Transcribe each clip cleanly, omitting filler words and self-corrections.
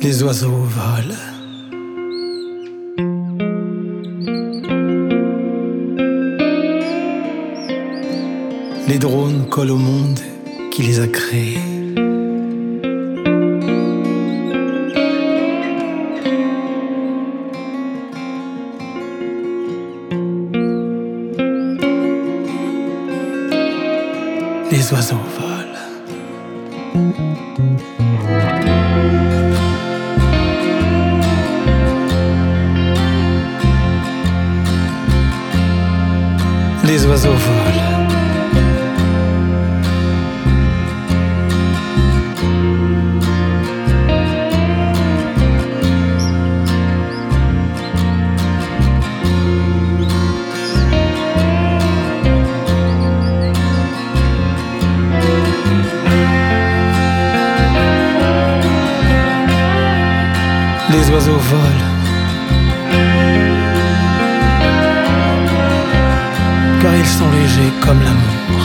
Les oiseaux volent. Les drones collent au monde qui les a créés. Les oiseaux volent. Les oiseaux volent. Les oiseaux volent, car ils sont légers comme l'amour.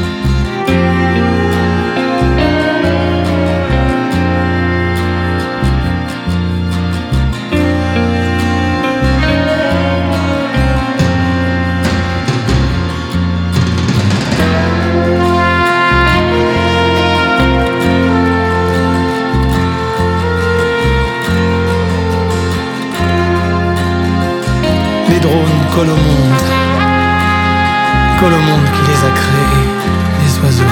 Les drones collent au monde qui les a créés. Les oiseaux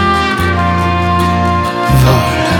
volent.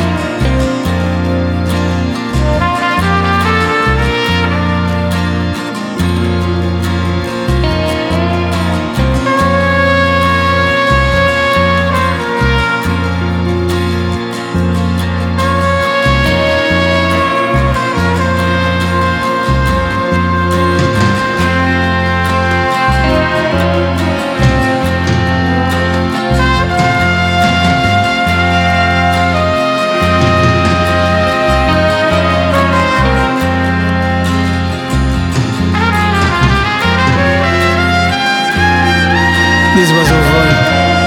Les oiseaux volent,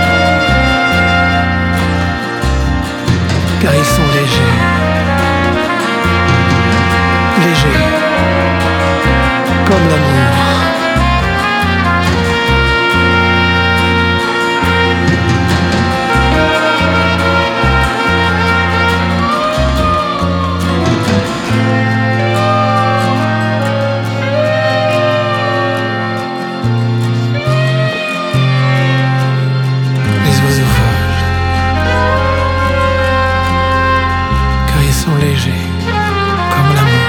car ils sont légers, légers, comme l'amour. Légers comme l'amour.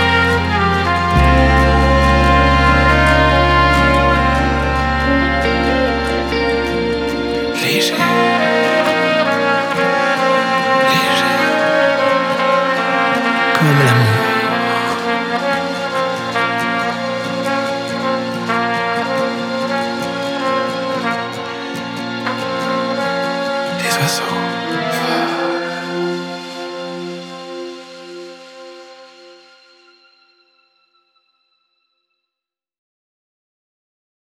Léger, léger comme l'amour. Les oiseaux